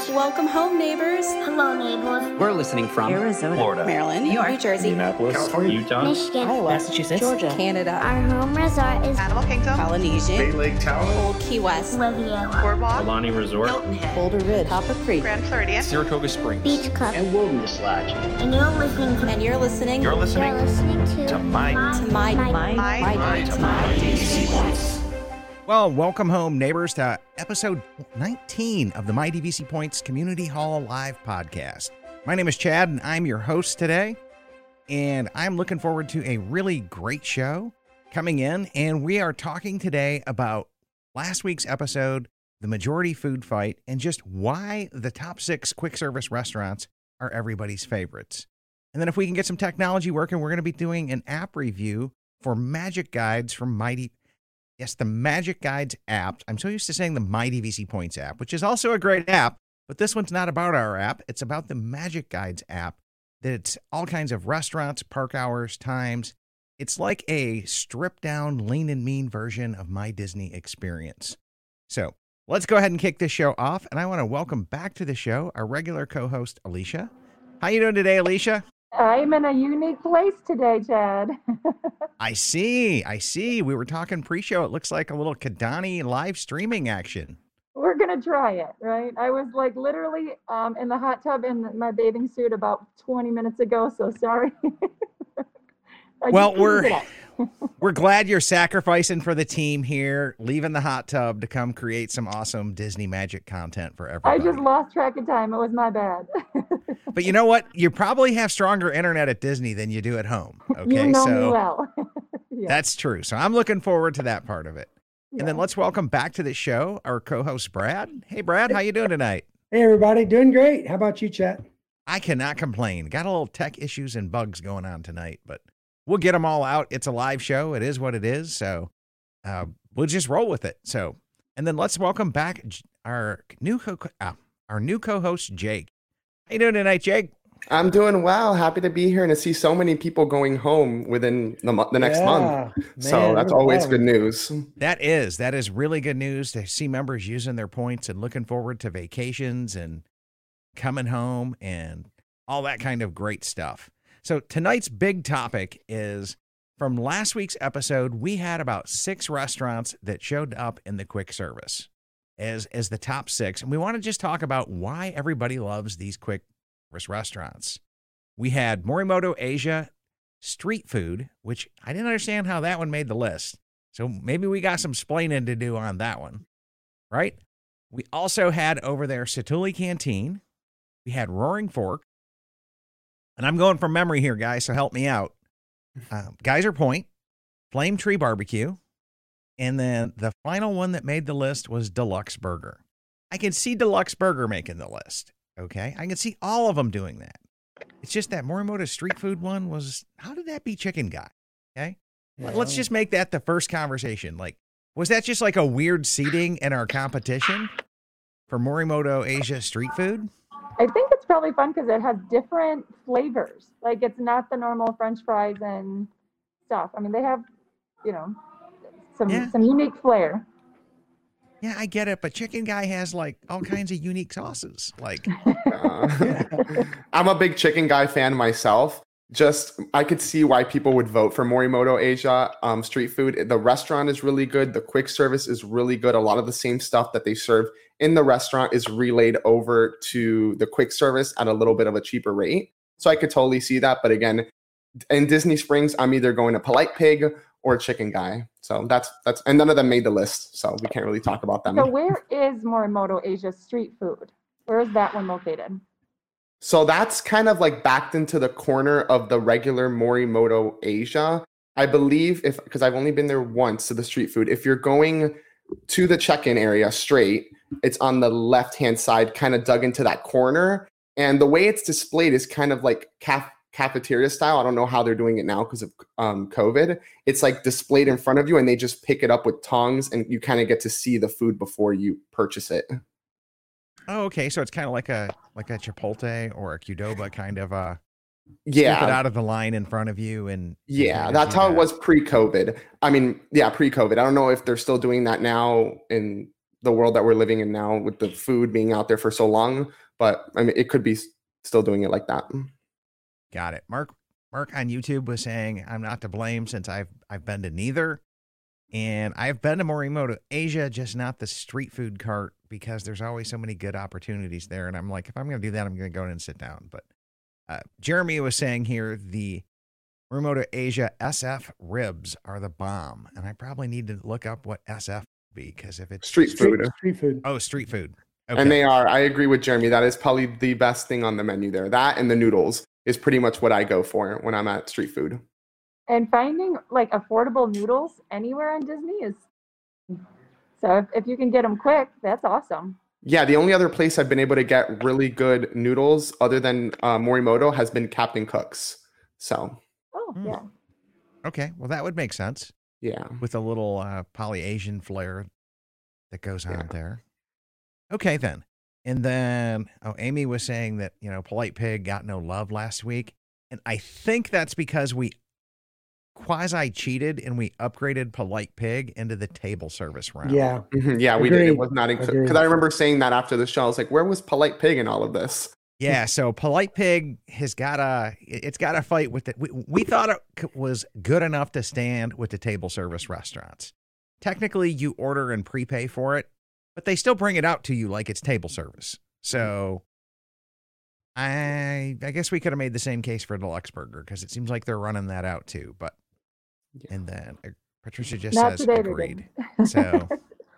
Welcome home, neighbors. Hello, neighbors. We're listening from Arizona, Florida, Maryland, New York, New Jersey, Indianapolis, California, Utah, Michigan, Iowa, Massachusetts, Georgia, Canada, Our home resort is Animal Kingdom, Polynesian, Bay Lake Tower, Old Key West, Riviera, Boardwalk, Alani Resort, Hilton Head, Boulder Ridge, Copper Creek, Grand Floridian, Saratoga Springs. Beach Club. And Wilderness Lodge. And you're listening to and you're listening You're listening to My DVC Points. Well, welcome home, neighbors, to episode 19 of the My DVC Points Community Hall Live podcast. My name is Chad, and I'm your host today. And I'm looking forward to a really great show coming in. And we are talking today about last week's episode, the majority food fight, and just why the top 6 quick service restaurants are everybody's favorites. And then if we can get some technology working, we're going to be doing an app review for Magic Guides from Yes, the Magic Guides app. I'm so used to saying the My DVC Points app, which is also a great app, but this one's not about our app. It's about the Magic Guides app. That's all kinds of restaurants, park hours, times. It's like a stripped down, lean and mean version of My Disney Experience. So let's go ahead and kick this show off. And I want to welcome back to the show our regular co-host, Alicia. How you doing today, Alicia? I'm in a unique place today, Chad. I see. We were talking pre-show. It looks like a little Kidani live streaming action. We're going to try it, right? I was like literally in the hot tub in my bathing suit about 20 minutes ago, so sorry. Well, we're glad you're sacrificing for the team here, leaving the hot tub to come create some awesome Disney Magic content for everybody. I just lost track of time. It was my bad. But you know what? You probably have stronger internet at Disney than you do at home. Okay, you know me well. Yeah. That's true. So I'm looking forward to that part of it. Yeah. And then let's welcome back to the show our co-host Brad. Hey, Brad, how you doing tonight? Hey, everybody. Doing great. How about you, Chat? I cannot complain. Got a little tech issues and bugs going on tonight, but we'll get them all out. It's a live show. It is what it is. So we'll just roll with it. So, and then let's welcome back our new co-host, Jake. How you doing tonight, Jake? I'm doing well. Happy to be here and to see so many people going home within the next month. So that's always good news. That is really good news to see members using their points and looking forward to vacations and coming home and all that kind of great stuff. So tonight's big topic is from last week's episode, we had about 6 restaurants that showed up in the quick service as the top 6. And we want to just talk about why everybody loves these quick service restaurants. We had Morimoto Asia Street Food, which I didn't understand how that one made the list. So maybe we got some splaining to do on that one, right? We also had over there Satuli Canteen. We had Roaring Fork. And I'm going from memory here, guys, so help me out. Geyser Point, Flame Tree Barbecue, and then the final one that made the list was Deluxe Burger. I can see Deluxe Burger making the list, okay? I can see all of them doing that. It's just that Morimoto Street Food one was, how did that be Chicken Guy, okay? Yeah. Let's just make that the first conversation. Like, was that just like a weird seating in our competition for Morimoto Asia Street Food? I think it's probably fun because it has different flavors. Like it's not the normal French fries and stuff. I mean, they have, some unique flair. Yeah, I get it. But Chicken Guy has like all kinds of unique sauces. Like, I'm a big Chicken Guy fan myself. I could see why people would vote for Morimoto Asia Street Food. The restaurant is really good. The quick service is really good. A lot of the same stuff that they serve in the restaurant is relayed over to the quick service at a little bit of a cheaper rate. So I could totally see that. But again, in Disney Springs, I'm either going to Polite Pig or Chicken Guy. So that's and none of them made the list. So we can't really talk about them. So where is Morimoto Asia Street Food? Where is that one located? So that's kind of like backed into the corner of the regular Morimoto Asia. I believe because I've only been there once to the street food. If you're going to the check-in area straight, it's on the left-hand side, kind of dug into that corner. And the way it's displayed is kind of like cafeteria style. I don't know how they're doing it now because of COVID. It's like displayed in front of you and they just pick it up with tongs and you kind of get to see the food before you purchase it. Oh, okay. So it's kind of like a Chipotle or a Qdoba kind of scoop it out of the line in front of you. And that's how it was pre-COVID. I mean, pre-COVID. I don't know if they're still doing that now in the world that we're living in now with the food being out there for so long. But I mean, it could be still doing it like that. Got it. Mark on YouTube was saying, I'm not to blame since I've been to neither. And I've been to Morimoto Asia, just not the street food cart, because there's always so many good opportunities there. And I'm like, if I'm going to do that, I'm going to go in and sit down. But Jeremy was saying here, the Morimoto Asia SF ribs are the bomb. And I probably need to look up what SF would be, because if it's Street food. Street food. Oh, street food. Okay. And they are, I agree with Jeremy. That is probably the best thing on the menu there. That and the noodles is pretty much what I go for when I'm at street food. And finding like affordable noodles anywhere on Disney is, so if you can get them quick, that's awesome. Yeah, the only other place I've been able to get really good noodles other than Morimoto has been Captain Cook's. So. Oh, yeah. Okay, well, that would make sense. Yeah. With a little Poly-Asian flair that goes on there. Okay, then. And then, Amy was saying that, Polite Pig got no love last week. And I think that's because we quasi-cheated and we upgraded Polite Pig into the table service round. Yeah. Mm-hmm. Yeah, we did. It was not included. Because I remember saying that after the show. I was like, where was Polite Pig in all of this? Yeah, so Polite Pig has got a fight with it. We thought it was good enough to stand with the table service restaurants. Technically, you order and prepay for it, but they still bring it out to you like it's table service. So I guess we could have made the same case for Deluxe Burger, because it seems like they're running that out too. But and then Patricia just Not says today, agreed. So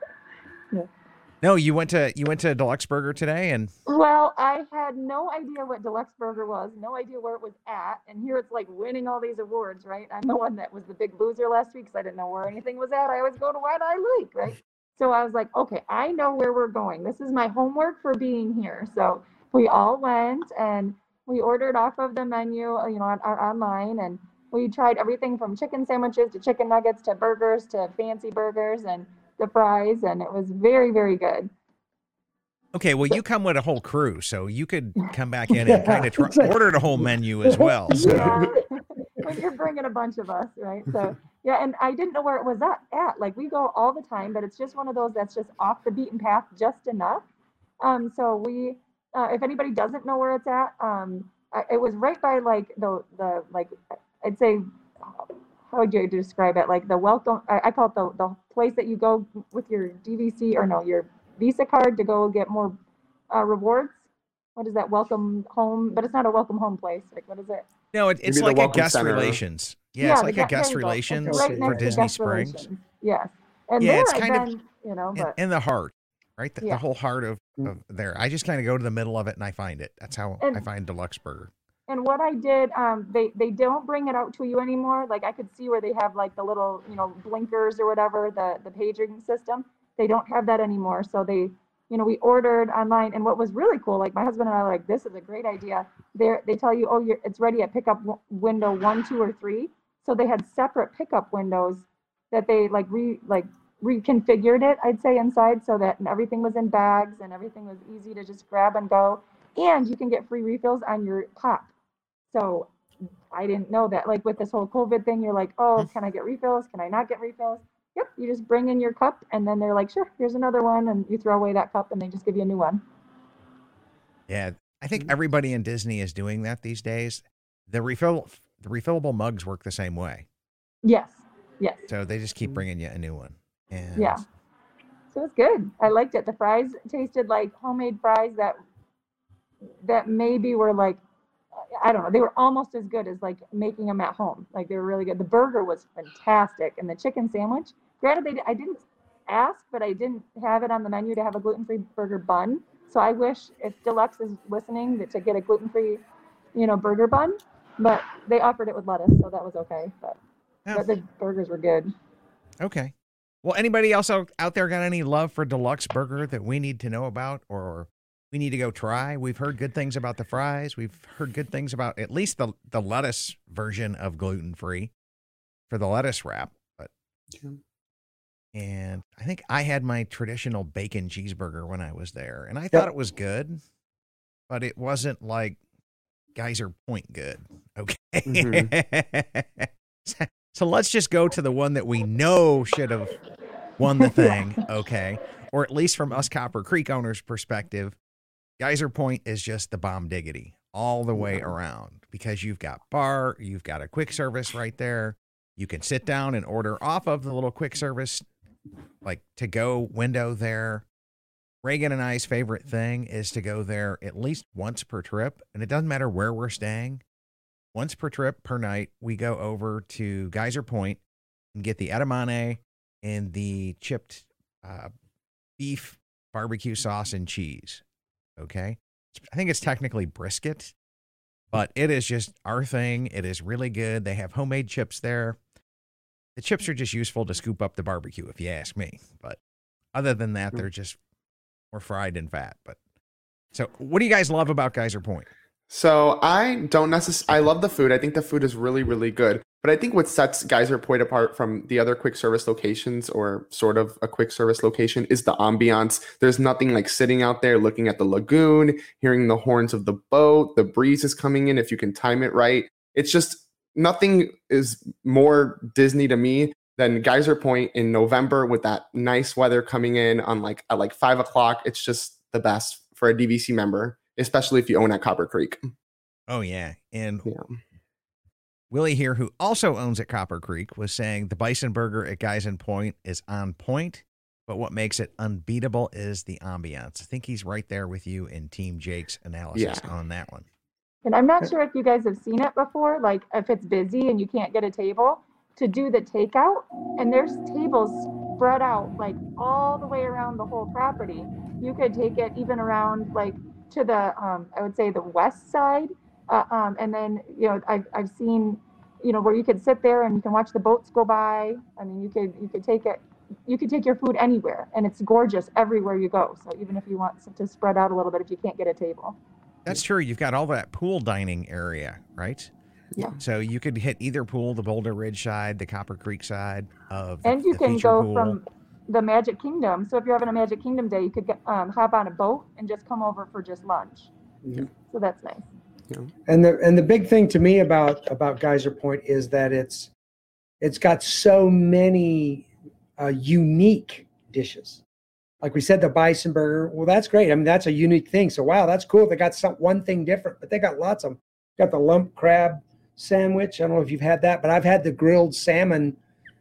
Yeah. no, you went to Deluxe Burger today, and Well, I had no idea what Deluxe Burger was, no idea where it was at, and here it's like winning all these awards, right? I'm the one that was the big loser last week because I didn't know where anything was at. I always go to what I like, right? So I was like, okay, I know where we're going. This is my homework for being here. So we all went and we ordered off of the menu, on our online, and we tried everything from chicken sandwiches to chicken nuggets to burgers to fancy burgers and the fries, and it was very, very good. okay, well, you come with a whole crew, so you could come back in and kind of order the whole menu as well. So. Yeah. When you're bringing a bunch of us, right? So yeah, and I didn't know where it was at. Like, we go all the time, but it's just one of those that's just off the beaten path just enough. So we, if anybody doesn't know where it's at, it was right by like the like, I'd say, how would you describe it? Like the welcome, I call it the place that you go with your DVC or no, your Visa card to go get more rewards. What is that? Welcome home, but it's not a welcome home place. Like, what is it? No, it's Maybe the like a Welcome guest Center. relations. Yeah, it's like a guest relations Right for next to Disney guest Springs. relations. Yes. And Yeah, there it's I've kind of been, but in the heart, right? The Yeah. whole heart of there. I just kind of go to the middle of it and I find it. That's how And- I find Deluxe Burger. And what I did, they don't bring it out to you anymore. Like, I could see where they have like the little, blinkers or whatever, the paging system. They don't have that anymore. So they, we ordered online, and what was really cool, like my husband and I were like, this is a great idea. They tell you, oh, it's ready at pickup window 1, 2, or 3. So they had separate pickup windows that they reconfigured it, I'd say, inside, so that everything was in bags and everything was easy to just grab and go. And you can get free refills on your pop. So I didn't know that. Like, with this whole COVID thing, you're like, oh, can I get refills? Can I not get refills? Yep, you just bring in your cup, and then they're like, sure, here's another one, and you throw away that cup, and they just give you a new one. Yeah, I think everybody in Disney is doing that these days. The refillable mugs work the same way. Yes. So they just keep bringing you a new one. And Yeah. So it's good. I liked it. The fries tasted like homemade fries that maybe were like, I don't know, they were almost as good as like making them at home. Like, they were really good. The burger was fantastic, and the chicken sandwich. Granted, I didn't ask, but I didn't have it on the menu to have a gluten-free burger bun. So I wish, if Deluxe is listening, to get a gluten-free, burger bun. But they offered it with lettuce, so that was okay. But the burgers were good. Okay. Well, anybody else out there got any love for Deluxe Burger that we need to know about, or we need to go try? We've heard good things about the fries. We've heard good things about at least the lettuce version of gluten-free for the lettuce wrap. But and I think I had my traditional bacon cheeseburger when I was there, and I thought it was good, but it wasn't like Geyser Point good. Okay. Mm-hmm. So let's just go to the one that we know should have won the thing. Okay. or at least from us Copper Creek owners' perspective, Geyser Point is just the bomb diggity all the way around because you've got bar, you've got a quick service right there. You can sit down and order off of the little quick service, like to go window there. Reagan and I's favorite thing is to go there at least once per trip. And it doesn't matter where we're staying. Once per trip per night, we go over to Geyser Point and get the edamame and the chipped beef barbecue sauce and cheese. Okay. I think it's technically brisket, but it is just our thing. It is really good. They have homemade chips there. The chips are just useful to scoop up the barbecue, if you ask me. But other than that, they're just more fried and fat. But so what do you guys love about Geyser Point? So I don't necessarily, I love the food. I think the food is really, really good. But I think what sets Geyser Point apart from the other quick service locations, or sort of a quick service location, is the ambiance. There's nothing like sitting out there looking at the lagoon, hearing the horns of the boat, the breeze is coming in if you can time it right. It's just, nothing is more Disney to me than Geyser Point in November with that nice weather coming in on at 5 o'clock. It's just the best for a DVC member, especially if you own at Copper Creek. Oh, yeah. And Willie here, who also owns at Copper Creek, was saying the bison burger at Geyser Point is on point, but what makes it unbeatable is the ambiance. I think he's right there with you in Team Jake's analysis on that one. And I'm not sure if you guys have seen it before, like if it's busy and you can't get a table, to do the takeout, and there's tables spread out like all the way around the whole property. You could take it even around like to the, I would say the west side. And then, I've seen, where you could sit there and you can watch the boats go by. I mean, you could take your food anywhere, and it's gorgeous everywhere you go. So even if you want to spread out a little bit, if you can't get a table. That's true. You've got all that pool dining area, right? Yeah. So you could hit either pool, the Boulder Ridge side, the Copper Creek side of the, and you the can feature go pool. from the Magic Kingdom. So if you're having a Magic Kingdom day, you could hop on a boat and just come over for just lunch. Yeah. So that's nice. Yeah. And the big thing to me about Geyser Point is that it's got so many unique dishes. Like we said, the bison burger. Well, that's great. I mean, that's a unique thing. So wow, that's cool. They got one thing different, but they got lots of them. Got the lump crab sandwich. I don't know if you've had that, but I've had the grilled salmon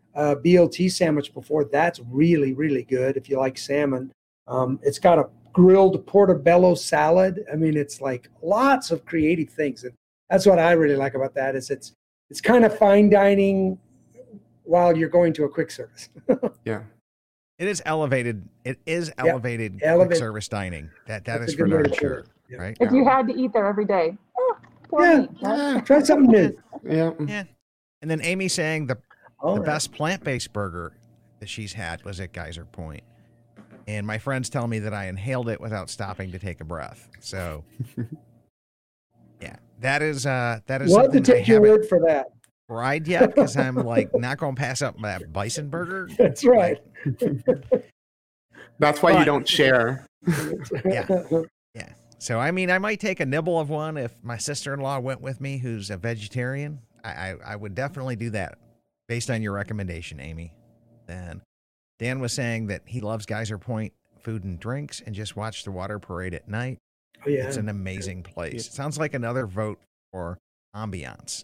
BLT sandwich before. That's really, really good if you like salmon. It's got a grilled portobello salad. I mean, it's like lots of creative things. And that's what I really like about that is it's kind of fine dining while you're going to a quick service. Yeah. It is elevated. It is elevated quick Elevated. service dining. That That's is a for good way darn to put sure. it. Yeah. Right? If you had to eat there every day, poor me. Try something new. Yeah. Yeah. And then Amy saying the All right. best plant-based burger that she's had was at Geyser Point. And my friends tell me that I inhaled it without stopping to take a breath. So yeah, that is We'll have to something I take your haven't word for that. tried yet because I'm like not going to pass up that bison burger. That's right. That's why you But- don't share. Yeah. Yeah. So, I mean, I might take a nibble of one if my sister-in-law went with me, who's a vegetarian. I would definitely do that based on your recommendation, Amy. Then Dan was saying that he loves Geyser Point food and drinks and just watch the water parade at night. Oh, yeah. It's an amazing place. It sounds like another vote for ambiance.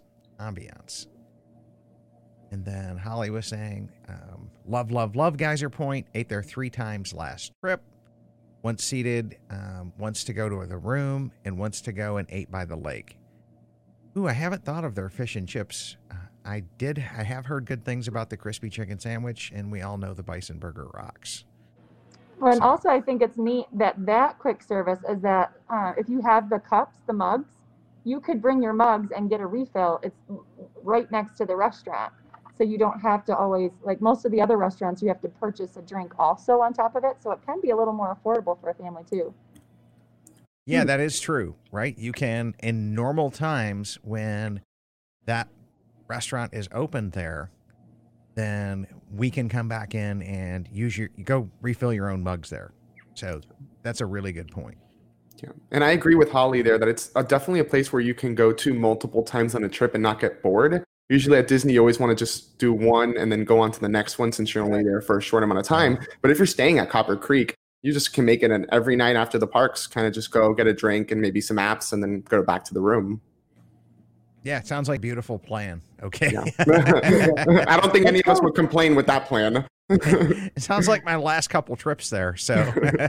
And then Holly was saying, love Geyser Point. Ate there 3 times last trip. Once seated, once to go to the room, and once to go and ate by the lake. Ooh, I haven't thought of their fish and chips. I have heard good things about the crispy chicken sandwich, and we all know the bison burger rocks. Well, and also I think it's neat that quick service is that if you have the cups, the mugs, you could bring your mugs and get a refill. It's right next to the restaurant. So you don't have to always, like most of the other restaurants, you have to purchase a drink also on top of it. So it can be a little more affordable for a family too. Yeah, that is true, right? You can, in normal times when that restaurant is open there, then we can come back in and go refill your own mugs there. So that's a really good point. Yeah. And I agree with Holly there that it's definitely a place where you can go to multiple times on a trip and not get bored. Usually at Disney, you always want to just do one and then go on to the next one since you're only there for a short amount of time. But if you're staying at Copper Creek, you just can make it an every night after the parks, kind of just go get a drink and maybe some apps and then go back to the room. Yeah, it sounds like a beautiful plan. Okay. Yeah. I don't think any of us would complain with that plan. It sounds like my last couple trips there. So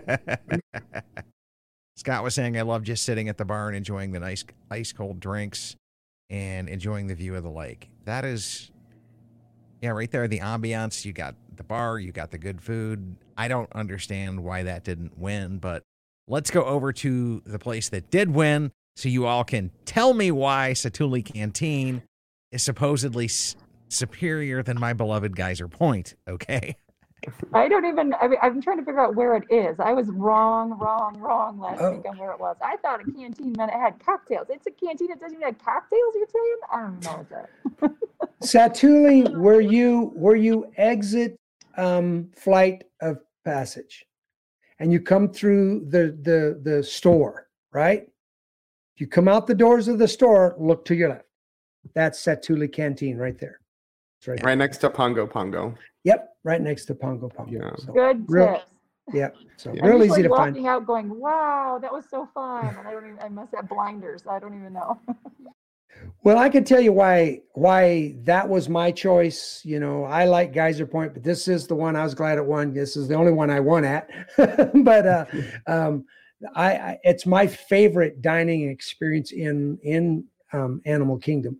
Scott was saying, I love just sitting at the bar and enjoying the nice ice cold drinks and enjoying the view of the lake. That is, yeah, right there, the ambiance. You got the bar, you got the good food. I don't understand why that didn't win, but let's go over to the place that did win so you all can tell me why Satu'li Canteen is supposedly superior than my beloved Geyser Point, okay? I mean, I'm trying to figure out where it is. I was wrong last week on where it was. I thought a canteen meant it had cocktails. It's a canteen. It doesn't even have cocktails, you're saying? I don't know what that. Satu'li, where you exit Flight of Passage and you come through the store, right? If you come out the doors of the store, look to your left. That's Satu'li Canteen right there. It's Right next to Pongo Pongo. Yep, right next to Pongo Pongo. Yeah. So, Good real- tips. yeah, so Yeah. real I'm just, easy to walking find. out going, wow, that was so fun. And I must have blinders. I don't even know. Well, I can tell you why that was my choice. You know, I like Geyser Point, but this is the one I was glad it won. This is the only one I won at. But I it's my favorite dining experience in Animal Kingdom.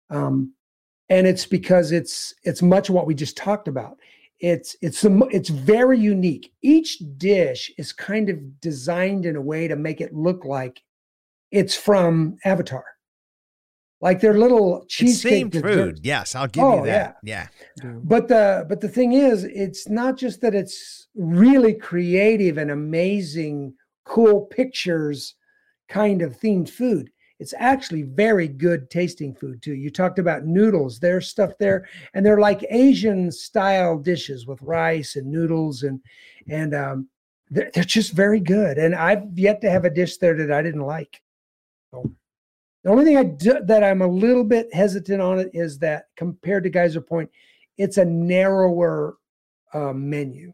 And it's because it's much of what we just talked about. It's very unique. Each dish is kind of designed in a way to make it look like it's from Avatar. Like their little cheesecake It's themed food. Yes, I'll give you that. Yeah. But the thing is, it's not just that it's really creative and amazing, cool pictures kind of themed food. It's actually very good tasting food too. You talked about noodles. There's stuff there, and they're like Asian style dishes with rice and noodles, and they're just very good. And I've yet to have a dish there that I didn't like. So the only thing that I'm a little bit hesitant on it is that compared to Geyser Point, it's a narrower menu.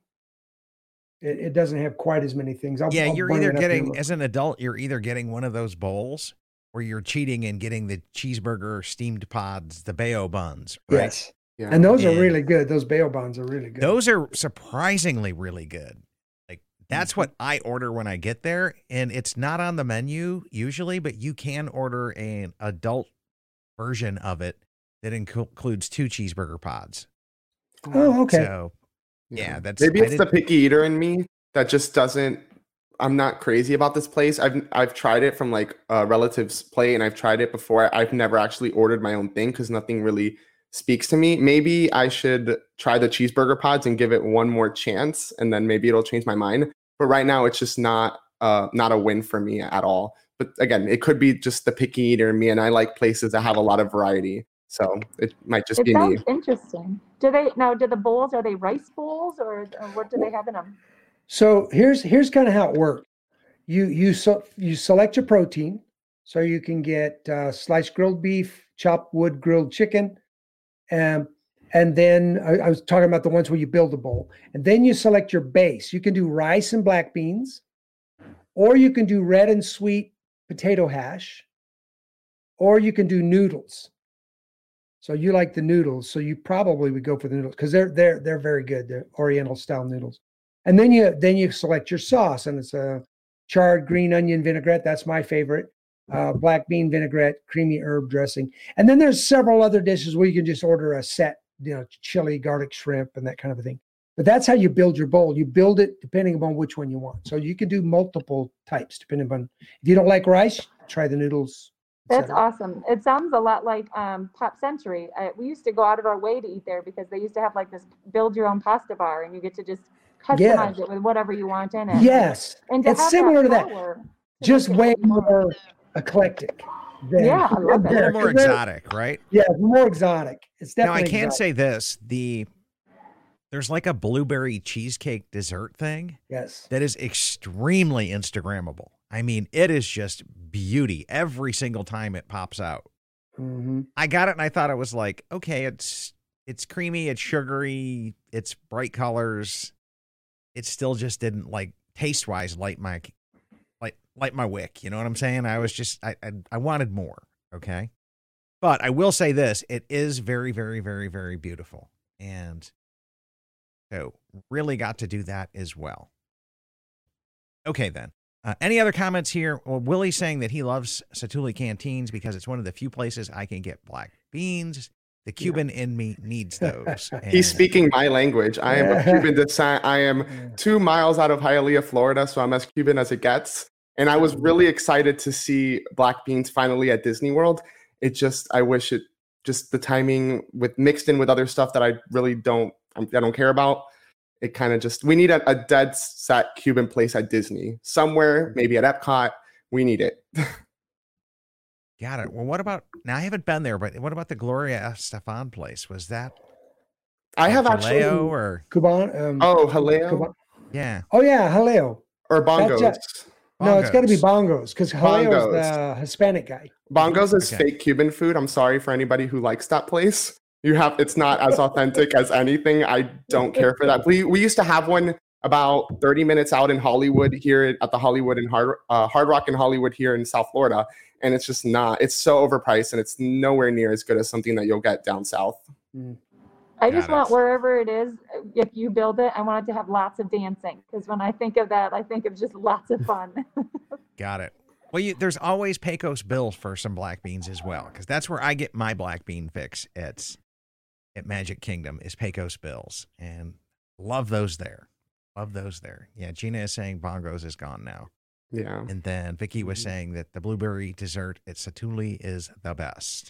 It doesn't have quite as many things. You're either getting, as an adult, you're either getting one of those bowls or you're cheating and getting the cheeseburger steamed pods, the Bayo buns, right? Yes. Yeah. And those are really good. Those Bayo buns are really good. Those are surprisingly really good. Like that's what I order when I get there, and it's not on the menu usually, but you can order an adult version of it that includes 2 cheeseburger pods. Oh, okay. So, yeah, that's maybe it's the picky eater in me that just doesn't. I'm not crazy about this place. I've tried it from like a relative's plate, and I've tried it before. I've never actually ordered my own thing because nothing really speaks to me. Maybe I should try the cheeseburger pods and give it one more chance, and then maybe it'll change my mind. But right now, it's just not a win for me at all. But again, it could be just the picky eater in me, and I like places that have a lot of variety. So it might just be me. It sounds interesting. Do the bowls, are they rice bowls or what do they have in them? So here's kind of how it works. You select your protein, so you can get sliced grilled beef, chopped wood grilled chicken, and then I was talking about the ones where you build a bowl, and then you select your base. You can do rice and black beans, or you can do red and sweet potato hash, or you can do noodles. So you like the noodles, so you probably would go for the noodles because they're very good. They're Oriental style noodles. And then you select your sauce, and it's a charred green onion vinaigrette. That's my favorite. Black bean vinaigrette, creamy herb dressing. And then there's several other dishes where you can just order a set, chili, garlic shrimp, and that kind of a thing. But that's how you build your bowl. You build it depending upon which one you want. So you can do multiple types depending upon. If you don't like rice, try the noodles. That's awesome. It sounds a lot like Pop Century. We used to go out of our way to eat there because they used to have like this build your own pasta bar, and you get to just customize it with whatever you want in it. Yes, and it's similar to that, just way more eclectic. Yeah, I love a little more exotic, right? Yeah, more exotic. It's definitely. Now I can exotic. say this: there's like a blueberry cheesecake dessert thing. Yes, that is extremely Instagrammable. I mean, it is just beauty every single time it pops out. Hmm. I got it and I thought it was like, okay, it's creamy, it's sugary, it's bright colors. It still just didn't like taste wise light my wick. You know what I'm saying? I was just I wanted more. Okay. But I will say this, it is very, very, very, very beautiful. And so really got to do that as well. Okay, then. Any other comments here? Well, Willie's saying that he loves Satu'li canteens because it's one of the few places I can get black beans. The Cuban in me needs those. He's speaking my language. I am of Cuban descent. I am 2 miles out of Hialeah, Florida, so I'm as Cuban as it gets. And I was really excited to see black beans finally at Disney World. It just, I wish it, just the timing with mixed in with other stuff that I really don't care about. It kind of just, we need a dead set Cuban place at Disney somewhere, maybe at Epcot. We need it. Got it. Well, what about, now I haven't been there, but what about the Gloria Estefan place? Was that I have Jaleo actually, or Cuban. oh, Jaleo Cuban. yeah. Oh yeah, Jaleo. or Bongos. No, it's got to be Bongos. Bongos because Jaleo's Bongos. the Hispanic guy. Bongos is Okay. fake Cuban food. I'm sorry for anybody who likes that place. It's not as authentic as anything. I don't care for that. We used to have one about 30 minutes out in Hollywood here at the Hollywood and Hard Rock in Hollywood here in South Florida. And it's just not, it's so overpriced and it's nowhere near as good as something that you'll get down south. I just Got want it. wherever it is, if you build it, I want it to have lots of dancing. Because when I think of that, I think of just lots of fun. Got it. Well, there's always Pecos Bill for some black beans as well, because that's where I get my black bean fix. It's at Magic Kingdom is Pecos Bills, and love those there. Love those there. Yeah, Gina is saying Bongos is gone now. Yeah. And then Vicky was saying that the blueberry dessert at Satu'li is the best.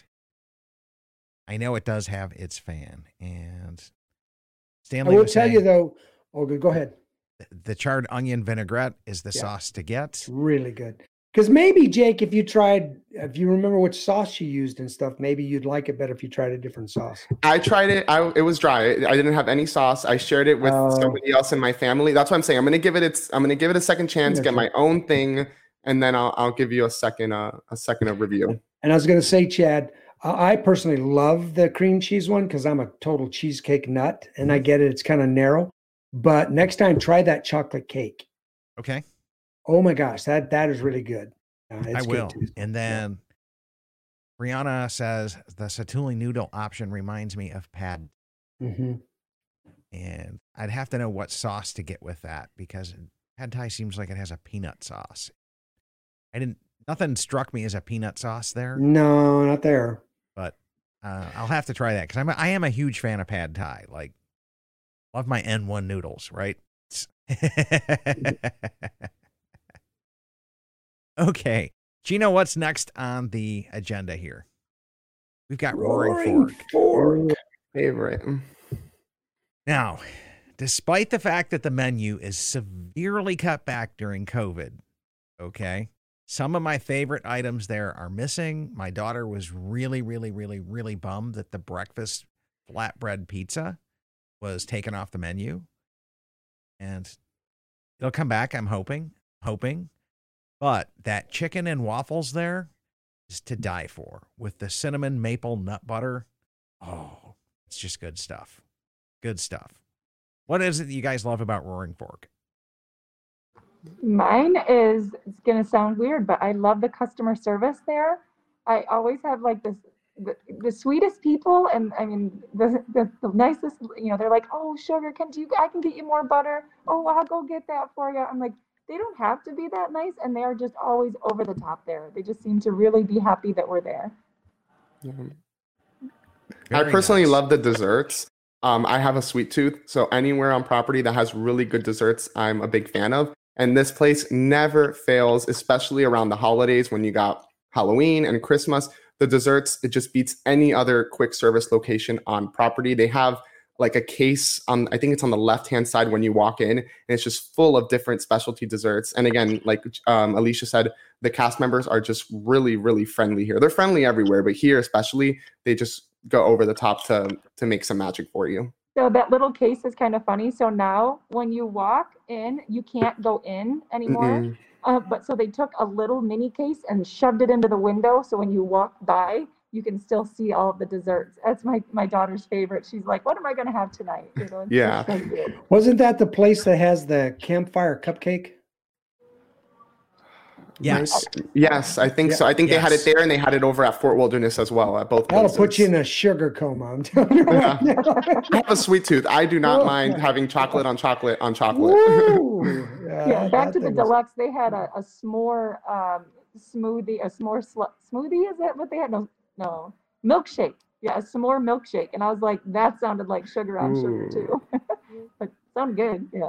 I know it does have its fan. And I Stanley will was tell saying you though. Oh, good. Go ahead. the charred onion vinaigrette is the Yeah. sauce to get. It's really good. Because maybe Jake, if you remember which sauce you used and stuff, maybe you'd like it better if you tried a different sauce. I tried it. It was dry. I didn't have any sauce. I shared it with somebody else in my family. That's what I'm saying. I'm gonna give it a second chance, get my own thing, and then I'll give you a second of review. And I was going to say, Chad, I personally love the cream cheese one because I'm a total cheesecake nut, and I get it. It's kind of narrow, but next time try that chocolate cake. Okay. Oh my gosh, that is really good. I It's will. good too. And then Brianna says the Satu'li noodle option reminds me of pad. Mhm. And I'd have to know what sauce to get with that because pad thai seems like it has a peanut sauce. Nothing struck me as a peanut sauce there, No, not there. but I'll have to try that because I am a huge fan of pad thai. Like, love my N1 noodles, right? Okay. Gino, what's next on the agenda here? We've got Roaring Fork. Favorite. Now, despite the fact that the menu is severely cut back during COVID, okay, some of my favorite items there are missing. My daughter was really, really, really, really bummed that the breakfast flatbread pizza was taken off the menu. And it'll come back, I'm hoping. But that chicken and waffles there is to die for with the cinnamon maple nut butter. Oh, it's just good stuff. Good stuff. What is it that you guys love about Roaring Fork? Mine is, it's going to sound weird, but I love the customer service there. I always have like the sweetest people. And I mean, the nicest, they're like, oh, sugar, I can get you more butter. Oh, I'll go get that for you. I'm like, they don't have to be that nice. And they are just always over the top there. They just seem to really be happy that we're there. I Very personally nice. love the desserts. I have a sweet tooth, so anywhere on property that has really good desserts, I'm a big fan of. And this place never fails, especially around the holidays when you got Halloween and Christmas. The desserts, it just beats any other quick service location on property. They have like a case on, I think it's on the left-hand side when you walk in, and it's just full of different specialty desserts. And again, like Alicia said, the cast members are just really, really friendly here. They're friendly everywhere, but here especially, they just go over the top to make some magic for you. So that little case is kind of funny. So now when you walk in, you can't go in anymore. Mm-mm. But so they took a little mini case and shoved it into the window. So when you walk by, you can still see all of the desserts. That's my daughter's favorite. She's like, what am I going to have tonight? You know, it's Yeah. so good. Wasn't that the place that has the campfire cupcake? Yes. Yes, I think so. I think they had it Yes. there, and they had it over at Fort Wilderness as well, at both That'll places. put you in a sugar coma. I'm telling you right now. I have a sweet tooth. I do not Oh, mind yeah. having chocolate on chocolate on chocolate. Woo! Yeah, back that to the thing was- deluxe. They had a s'more smoothie, a s'more smoothie. Is that what they had? No, milkshake. Yeah, a s'more milkshake. And I was like, that sounded like sugar on sugar Ooh. too. But sounded good. Yeah.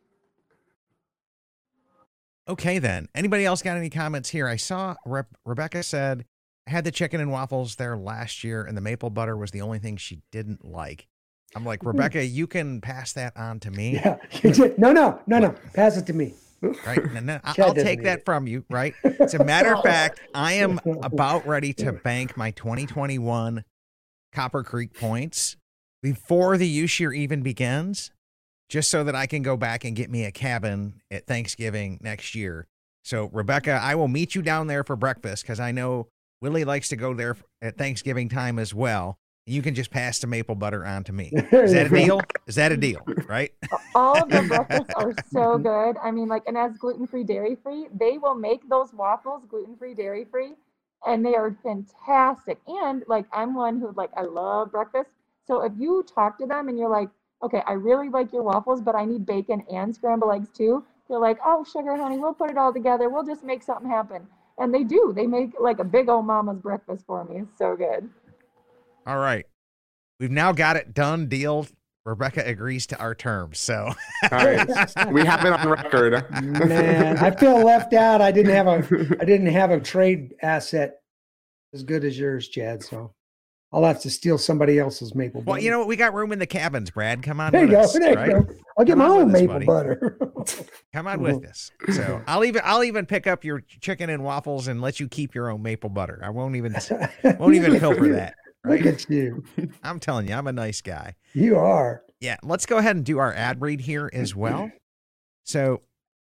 Okay, then. Anybody else got any comments here? I saw Rebecca said, I had the chicken and waffles there last year, and the maple butter was the only thing she didn't like. I'm like, Rebecca, you can pass that on to me. Yeah. No. Pass it to me. Right? And then Chad I'll doesn't take eat that it. from you, right? As a matter of fact, I am about ready to bank my 2021 Copper Creek points before the use year even begins, just so that I can go back and get me a cabin at Thanksgiving next year. So, Rebecca, I will meet you down there for breakfast because I know Willie likes to go there at Thanksgiving time as well. You can just pass the maple butter on to me. Is that a deal? Is that a deal? Right? All of the breakfasts are so good. I mean, like, and as gluten-free, dairy-free, they will make those waffles gluten-free, dairy-free, and they are fantastic. And like, I'm one who like, I love breakfast. So if you talk to them and you're like, okay, I really like your waffles, but I need bacon and scrambled eggs too. They're like, oh, sugar honey, we'll put it all together. We'll just make something happen. And they do. They make like a big old mama's breakfast for me. It's so good. All right. We've now got it done. Deal. Rebecca agrees to our terms. So All right. We have it on record. Man, I feel left out. I didn't have a trade asset as good as yours, Chad. So I'll have to steal somebody else's maple butter. well, you know what? We got room in the cabins, Brad. Come on there you with go. us. There Right? you go. I'll get Come my on own with us, maple buddy. butter. Come on with us. So I'll even pick up your chicken and waffles and let you keep your own maple butter. I won't even pilfer that. Look Right? at you. I'm telling you, I'm a nice guy. You are. Yeah, let's go ahead and do our ad read here as well. So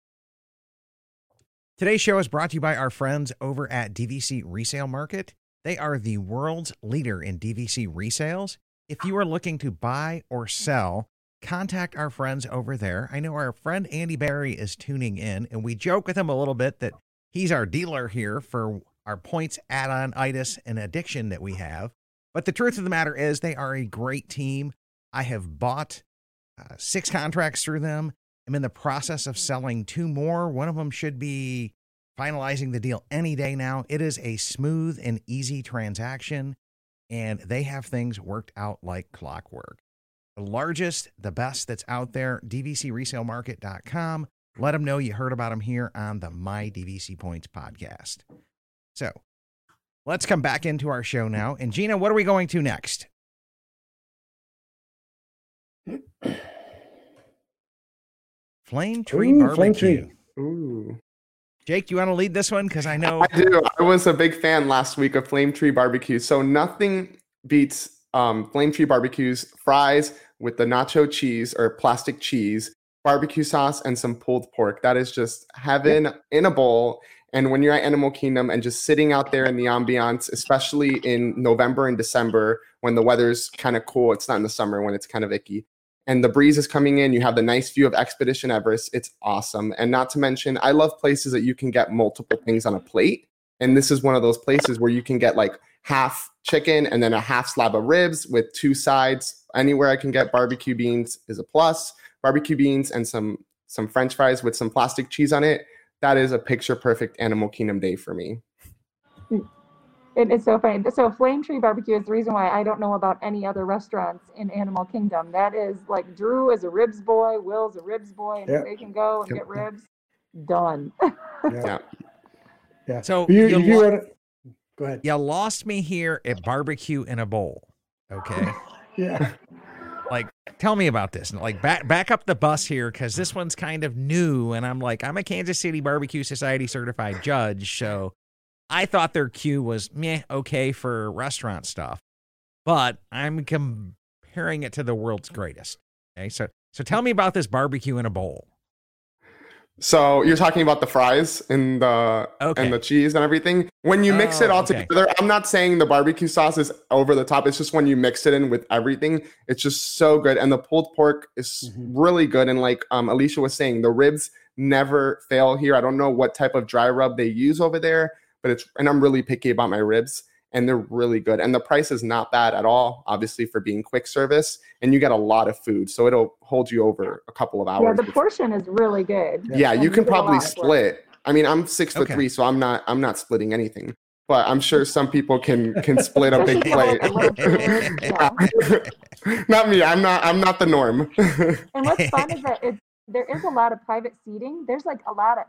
today's show is brought to you by our friends over at DVC Resale Market. They are the world's leader in DVC resales. If you are looking to buy or sell, contact our friends over there. I know our friend Andy Barry is tuning in, and we joke with him a little bit that he's our dealer here for our points add-on itis and addiction that we have. But the truth of the matter is they are a great team. I have bought 6 contracts through them. I'm in the process of selling 2 more. One of them should be finalizing the deal any day now. It is a smooth and easy transaction, and they have things worked out like clockwork. The largest, the best that's out there, dvcresalemarket.com. Let them know you heard about them here on the My DVC Points podcast. So let's come back into our show now. And Gina, what are we going to next? Flame Tree Ooh, Barbecue. Flame Tree. Ooh. Jake, do you want to lead this one? Because I know. I do. I was a big fan last week of Flame Tree Barbecue. So nothing beats Flame Tree Barbecue's fries with the nacho cheese or plastic cheese, barbecue sauce, and some pulled pork. That is just heaven in a bowl. And when you're at Animal Kingdom and just sitting out there in the ambiance, especially in November and December when the weather's kind of cool, it's not in the summer when it's kind of icky, and the breeze is coming in, you have the nice view of Expedition Everest. It's awesome. And not to mention, I love places that you can get multiple things on a plate. And this is one of those places where you can get like half chicken and then a half slab of ribs with 2 sides. Anywhere I can get barbecue beans is a plus. Barbecue beans and some French fries with some plastic cheese on it. That is a picture perfect Animal Kingdom day for me. It's so funny. So Flame Tree Barbecue is the reason why I don't know about any other restaurants in Animal Kingdom. That is like Drew is a ribs boy, Will's a ribs boy, and Yep. if they can go and get ribs, done. Yeah. Yeah. So You you wanna- go ahead. You lost me here at barbecue in a bowl. Okay. Yeah. Like, tell me about this. Like, back up the bus here, because this one's kind of new. And I'm like, I'm a Kansas City Barbecue Society certified judge. So I thought their queue was okay for restaurant stuff. But I'm comparing it to the world's greatest. Okay. So tell me about this barbecue in a bowl. So you're talking about the fries and the cheese and everything. When you mix it all together, I'm not saying the barbecue sauce is over the top. It's just when you mix it in with everything, it's just so good. And the pulled pork is really good. And like Alicia was saying, the ribs never fail here. I don't know what type of dry rub they use over there, but I'm really picky about my ribs. And they're really good. And the price is not bad at all, obviously, for being quick service. And you get a lot of food. So it'll hold you over a couple of hours. Yeah, the portion is really good. Yeah, you can get a lot probably of split. I mean, I'm 6'3", so I'm not splitting anything. But I'm sure some people can split a big plate. Not me. I'm not the norm. And what's fun is that there is a lot of private seating. There's like a lot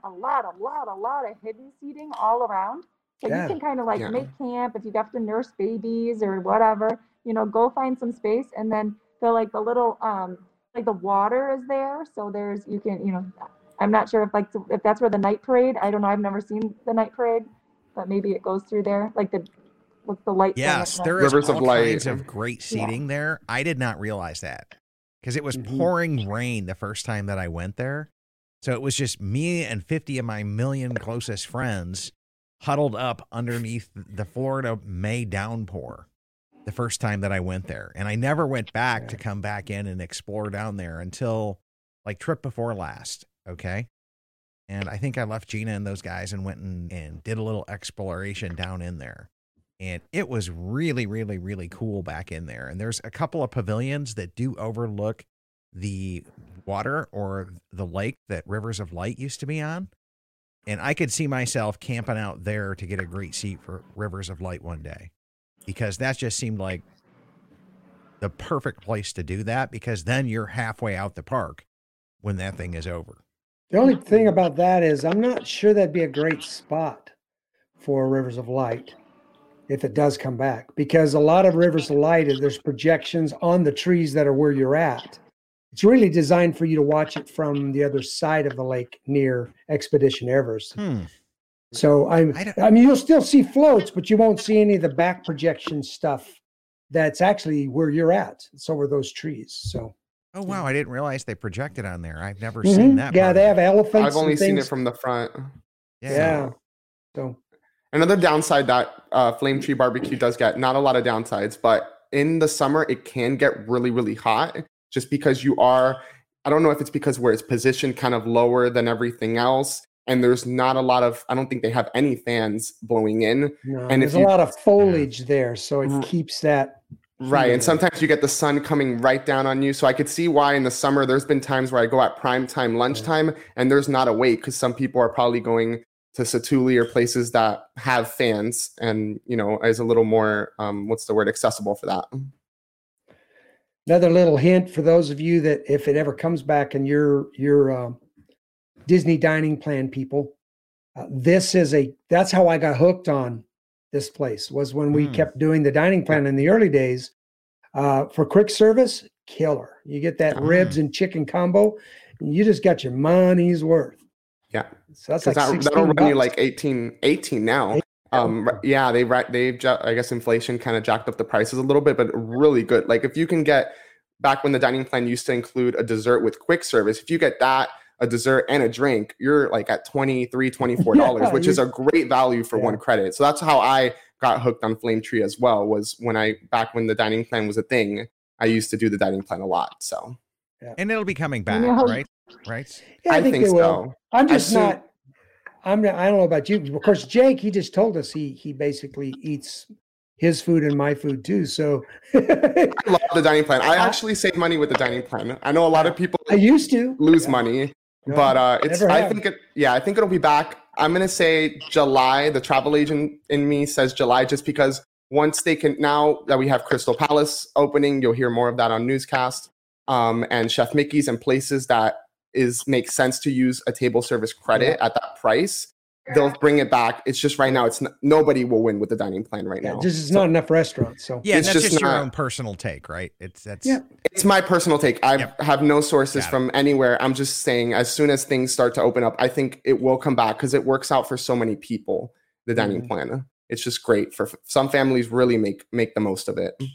of hidden seating all around. So you can kind of like make camp if you have to nurse babies or whatever, go find some space. And then the little, like the water is there. So you can, I'm not sure if that's where the night parade, I don't know. I've never seen the night parade, but maybe it goes through there. Like with the light. Yes, there is all kinds of great seating there. I did not realize that because it was pouring rain the first time that I went there. So it was just me and 50 of my million closest friends huddled up underneath the Florida May downpour the first time that I went there. And I never went back to come back in and explore down there until like trip before last. Okay. And I think I left Gina and those guys and went and did a little exploration down in there. And it was really, really, really cool back in there. And there's a couple of pavilions that do overlook the water or the lake that Rivers of Light used to be on. And I could see myself camping out there to get a great seat for Rivers of Light one day, because that just seemed like the perfect place to do that, because then you're halfway out the park when that thing is over. The only thing about that is I'm not sure that'd be a great spot for Rivers of Light if it does come back, because a lot of Rivers of Light, there's projections on the trees that are where you're at. It's really designed for you to watch it from the other side of the lake near Expedition Everest. So I mean, you'll still see floats, but you won't see any of the back projection stuff that's actually where you're at. It's over those trees. So. Oh, wow. I didn't realize they projected on there. I've never seen that. Yeah, they have elephants. I've only seen it from the front. Yeah. So another downside that Flame Tree Barbecue does get, not a lot of downsides, but in the summer, it can get really, really hot. Just because I don't know if it's because where it's positioned kind of lower than everything else. And there's not a lot of, I don't think they have any fans blowing in. No, and there's a lot of foliage there. So it keeps that. Right. And sometimes you get the sun coming right down on you. So I could see why in the summer, there's been times where I go at prime time, lunchtime, and there's not a wait because some people are probably going to Satu'li or places that have fans and, is a little more, accessible for that. Another little hint for those of you that if it ever comes back and you're Disney dining plan people, that's how I got hooked on this place, was when we kept doing the dining plan in the early days. For quick service, killer. You get that ribs and chicken combo, and you just got your money's worth. Yeah. So that's like that'll run you like 18 now. Yeah, they've I guess inflation kind of jacked up the prices a little bit, but really good. Like if you can get, back when the dining plan used to include a dessert with quick service, if you get that, a dessert and a drink, you're like at $23, $24, which is a great value for one credit. So that's how I got hooked on Flame Tree as well, was back when the dining plan was a thing, I used to do the dining plan a lot. So, and it'll be coming back, right? Right. Yeah, I think they will. I'm just not. I don't know about you. Of course, Jake, he just told us he basically eats his food and my food too. So I love the dining plan. I actually save money with the dining plan. I know a lot of people I used to lose money, but I think it'll be back. I'm going to say July. The travel agent in me says July, just because once they can, now that we have Crystal Palace opening, you'll hear more of that on Newscast, and Chef Mickey's and places that makes sense to use a table service credit at that price. They'll bring it back. It's just right now, nobody will win with the dining plan right now. Just not enough restaurants. So yeah, that's just your own personal take, right? It's my personal take. I have no sources from anywhere. I'm just saying, as soon as things start to open up, I think it will come back because it works out for so many people. The dining plan, it's just great for some families. Really make the most of it.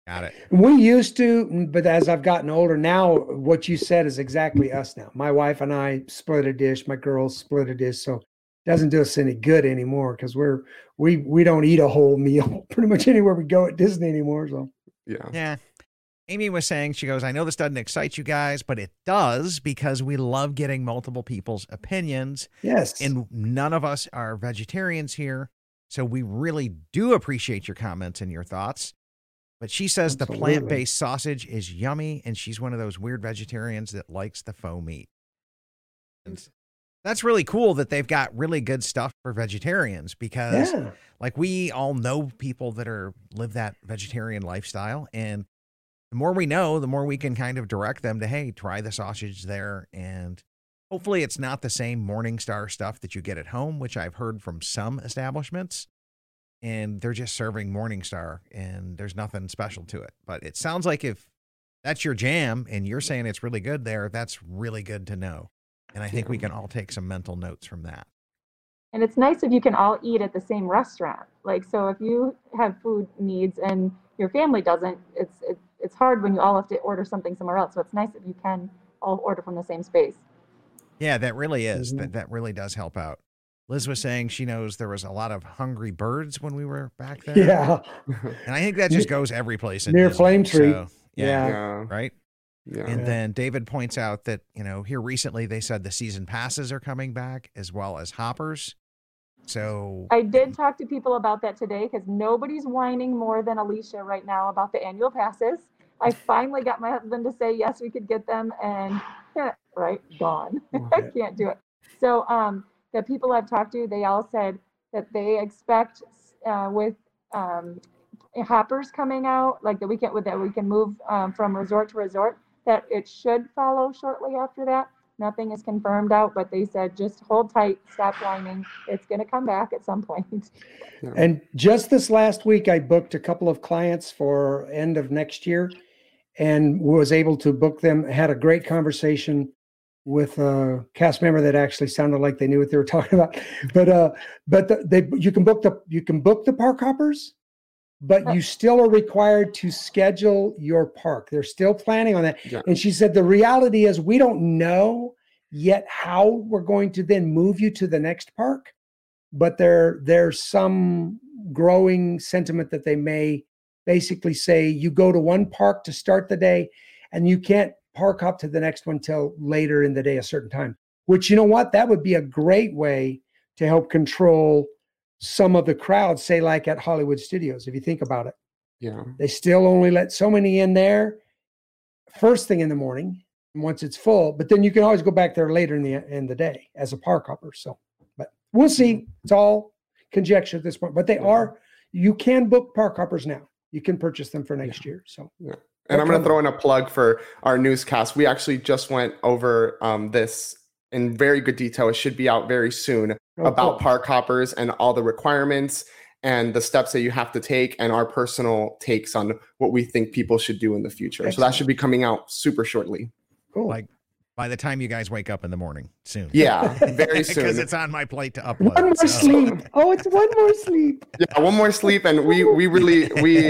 Got it. We used to, but as I've gotten older now, what you said is exactly us now. My wife and I split a dish. My girls split a dish. So it doesn't do us any good anymore because we don't eat a whole meal pretty much anywhere we go at Disney anymore. So Yeah. Yeah. Amy was saying, she goes, I know this doesn't excite you guys, but it does because we love getting multiple people's opinions. yes, And none of us are vegetarians here. So we really do appreciate your comments and your thoughts. But she says the Absolutely. plant-based sausage is yummy, and she's one of those weird vegetarians that likes the faux meat. And that's really cool that they've got really good stuff for vegetarians because yeah, like we all know people that live that vegetarian lifestyle. And the more we know, the more we can kind of direct them to, hey, try the sausage there. And hopefully it's not the same Morningstar stuff that you get at home, which I've heard from some establishments. And they're just serving Morningstar and there's nothing special to it. But it sounds like if that's your jam and you're saying it's really good there, that's really good to know. And I think we can all take some mental notes from that. And it's nice if you can all eat at the same restaurant. Like, so if you have food needs and your family doesn't, it's hard when you all have to order something somewhere else. So it's nice if you can all order from the same space. Yeah, that really is. Mhm. That really does help out. Liz was saying she knows there was a lot of hungry birds when we were back there. yeah, And I think that just goes every place in Near Disney. Flame Tree. So, yeah. Yeah. Yeah. Right. Yeah. And Yeah. then David points out that, here recently they said the season passes are coming back as well as hoppers. So I did talk to people about that today because nobody's whining more than Alicia right now about the annual passes. I finally got my husband to say, yes, we could get them, and right, gone. I can't do it. So the people I've talked to, they all said that they expect with hoppers coming out, like the weekend, that we can move from resort to resort, that it should follow shortly after that. Nothing is confirmed out, but they said just hold tight, stop whining. It's going to come back at some point. And just this last week, I booked a couple of clients for end of next year and was able to book them. Had a great conversation with a cast member that actually sounded like they knew what they were talking about. You can book the park hoppers, but you still are required to schedule your park. They're still planning on that. Yeah. And she said, the reality is we don't know yet how we're going to then move you to the next park, but there's some growing sentiment that they may basically say you go to one park to start the day and you can't park up to the next one till later in the day, a certain time, which, you know what, that would be a great way to help control some of the crowds, say like at Hollywood Studios. If you think about it, Yeah. they still only let so many in there first thing in the morning once it's full, but then you can always go back there later in the day as a park hopper. So, but we'll see. It's all conjecture at this point, but you can book park hoppers now. You can purchase them for next year. So, And I'm going to throw in a plug for our newscast. We actually just went over this in very good detail. It should be out very soon about cool. park hoppers and all the requirements and the steps that you have to take and our personal takes on what we think people should do in the future. So that should be coming out super shortly. Cool. like by the time you guys wake up in the morning soon. Yeah, very Because soon. it's on my plate to upload. One more so. sleep. Oh, it's one more sleep. Yeah, one more sleep, and we really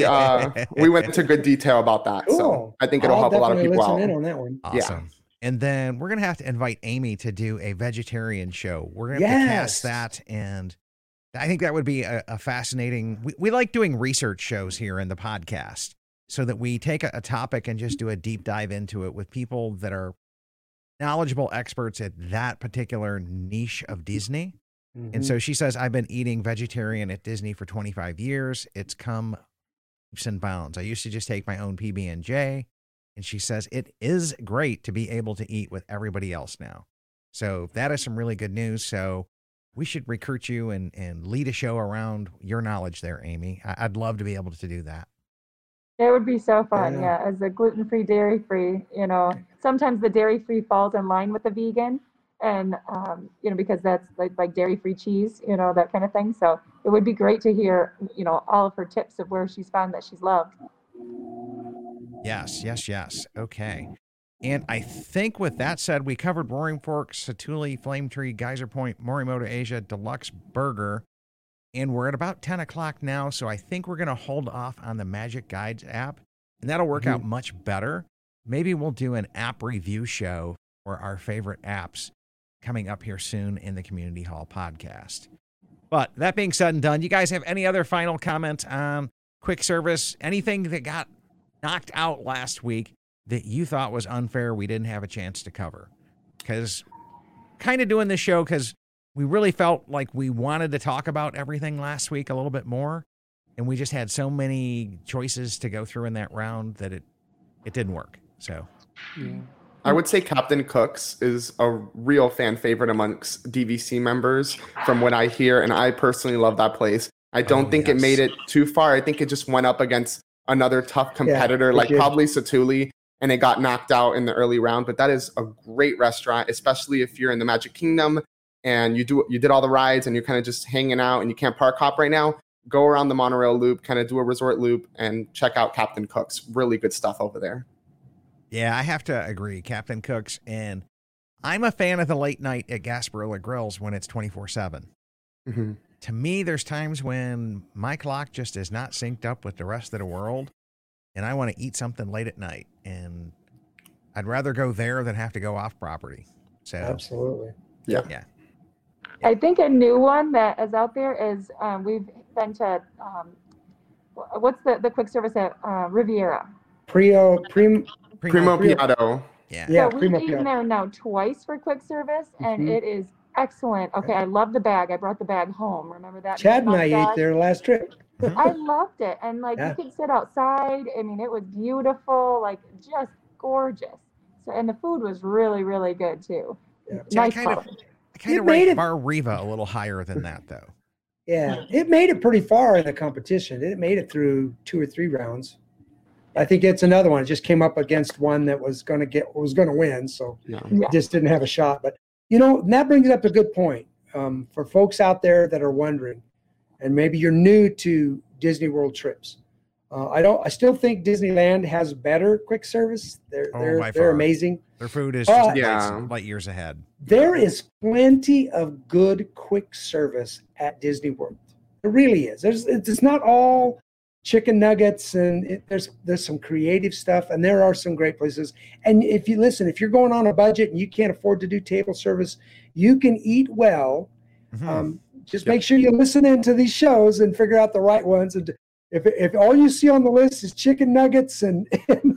went into good detail about that. So Cool. I think it'll I'll help a lot of definitely people listen out. in on that one. Awesome. And then we're going to have to invite Amy to do a vegetarian show. We're going to have to cast that. And I think that would be a fascinating, we like doing research shows here in the podcast so that we take a topic and just do a deep dive into it with people that are knowledgeable experts at that particular niche of Disney. And so she says, I've been eating vegetarian at Disney for 25 years. It's come leaps and bounds. I used to just take my own PB&J. And she says, it is great to be able to eat with everybody else now. So that is some really good news. So we should recruit you and lead a show around your knowledge there, Amy. I'd love to be able to do that. It would be so fun, Yeah. yeah. As a gluten-free, dairy-free, sometimes the dairy-free falls in line with the vegan, and because that's like dairy-free cheese, that kind of thing. So it would be great to hear, all of her tips of where she's found that she's loved. Yes. Okay. And I think with that said, we covered Roaring Fork, Satuli, Flame Tree, Geyser Point, Morimoto Asia, Deluxe Burger. And we're at about 10 o'clock now, so I think we're going to hold off on the Magic Guides app And that'll work out much better. Maybe we'll do an app review show for our favorite apps coming up here soon in the Community Hall podcast. But that being said and done, you guys have any other final comments on quick service? Anything that got knocked out last week that you thought was unfair we didn't have a chance to cover? Because kind of doing this show because we really felt like we wanted to talk about everything last week a little bit more, and we just had so many choices to go through in that round that it didn't work. So I would say Captain Cook's is a real fan favorite amongst DVC members from what I hear, and I personally love that place. I don't think it made it too far. I think it just went up against another tough competitor like probably Satuli, and it got knocked out in the early round. But that is a great restaurant, especially if you're in the Magic Kingdom and you did all the rides and you're kind of just hanging out and you can't park hop right now. Go around the monorail loop, kind of do a resort loop, and check out Captain Cook's. Really good stuff over there. Yeah, I have to agree. Captain Cook's, and I'm a fan of the late night at Gasparilla Grills when it's 24/7. Mm-hmm. To me, there's times when my clock just is not synced up with the rest of the world, and I want to eat something late at night, and I'd rather go there than have to go off property. So Absolutely. yeah. I think a new one that is out there is we've been to what's the quick service at Riviera? Primo Primo Piatto. Yeah. Yeah, So we've Primo eaten Piatto. there now twice for quick service, and it is excellent. Okay, I love the bag. I brought the bag home. Remember that? Chad and I Bag? ate there last trip. I loved it, and like Yeah. you could sit outside. I mean, it was beautiful, like just gorgeous. So, and the food was really, really good too. Yeah. Nice I kind quality. of made rate it- Bar Riva a little higher than that, though. Yeah, it made it pretty far in the competition. It made it through 2 or 3 rounds. I think it's another one. It just came up against one that was going to win, so Yeah. Yeah. it just didn't have a shot. But and that brings up a good point for folks out there that are wondering, and maybe you're new to Disney World trips. I still think Disneyland has better quick service. by They're far. amazing. Their food is But- just Yeah. light years ahead. There is plenty of good quick service at Disney World. There really is. It's not all chicken nuggets, and there's some creative stuff, and there are some great places. And if you're going on a budget and you can't afford to do table service, you can eat well. Mhm. Just make sure you listen into these shows and figure out the right ones. And if all you see on the list is chicken nuggets and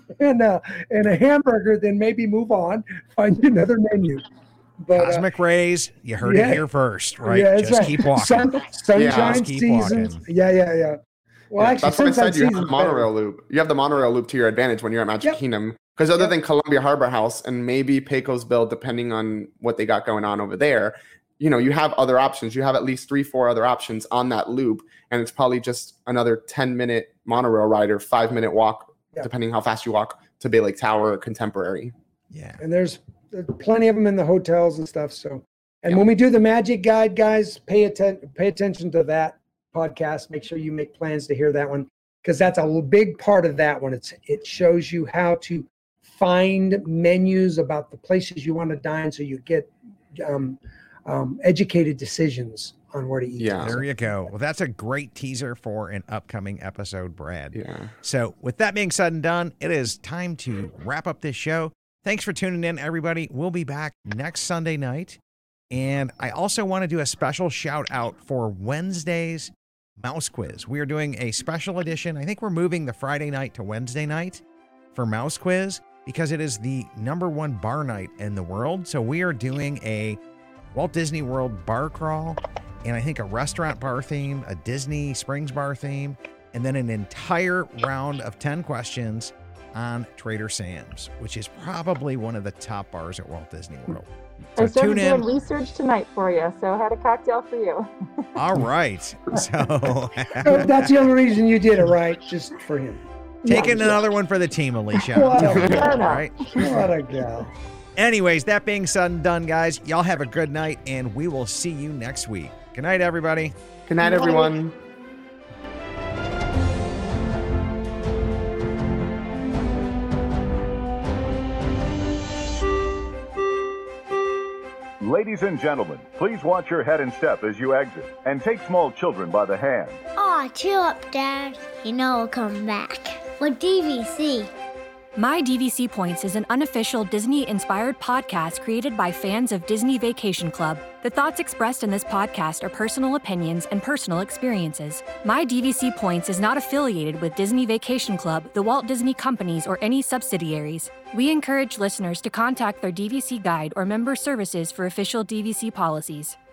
a hamburger, then maybe move on, find another menu. But Cosmic Rays, you heard it here first, right? Yeah, that's Just right. keep walking. Sunshine Just keep seasons. walking. Yeah. Well, Yeah, actually, that's what I Sunshine said. You have the season's better. monorail loop. You have the monorail loop to your advantage when you're at Magic Yep. Kingdom. Because other Yep. than Columbia Harbor House and maybe Pecos Bill, depending on what they got going on over there, you have other options. You have at least 3-4 other options on that loop, and it's probably just another 10-minute monorail ride or 5-minute walk, Yeah. depending how fast you walk to Bay Lake Tower or Contemporary. Yeah. And there's plenty of them in the hotels and stuff. So, and Yeah. when we do the Magic Guide, guys, pay attention to that podcast. Make sure you make plans to hear that one, because that's a big part of that one. It shows you how to find menus about the places you want to dine, so you get educated decisions on where to eat. Yeah. There you go. Well, that's a great teaser for an upcoming episode, Brad. Yeah. So with that being said and done, it is time to wrap up this show. Thanks for tuning in, everybody. We'll be back next Sunday night. And I also want to do a special shout out for Wednesday's Mouse Quiz. We are doing a special edition. I think we're moving the Friday night to Wednesday night for Mouse Quiz because it is the #1 bar night in the world. So we are doing a Walt Disney World bar crawl, and I think a restaurant bar theme, a Disney Springs bar theme, and then an entire round of 10 questions on Trader Sam's, which is probably one of the top bars at Walt Disney World. I So started tune in. doing research tonight for you, so I had a cocktail for you. All right. So That's the only reason you did it, right? Just for him. taking another one for the team, Alicia. What I'm a telling you, gal. all right? What a gal. Anyways, that being said and done, guys, y'all have a good night, and we will see you next week. Good night, everybody. Good night, everyone. Ladies and gentlemen, please watch your head and step as you exit, and take small children by the hand. Aw, chill up, Dad. You know I'll come back. or DVC. My DVC Points is an unofficial Disney-inspired podcast created by fans of Disney Vacation Club. The thoughts expressed in this podcast are personal opinions and personal experiences. My DVC Points is not affiliated with Disney Vacation Club, the Walt Disney Companies, or any subsidiaries. We encourage listeners to contact their DVC guide or member services for official DVC policies.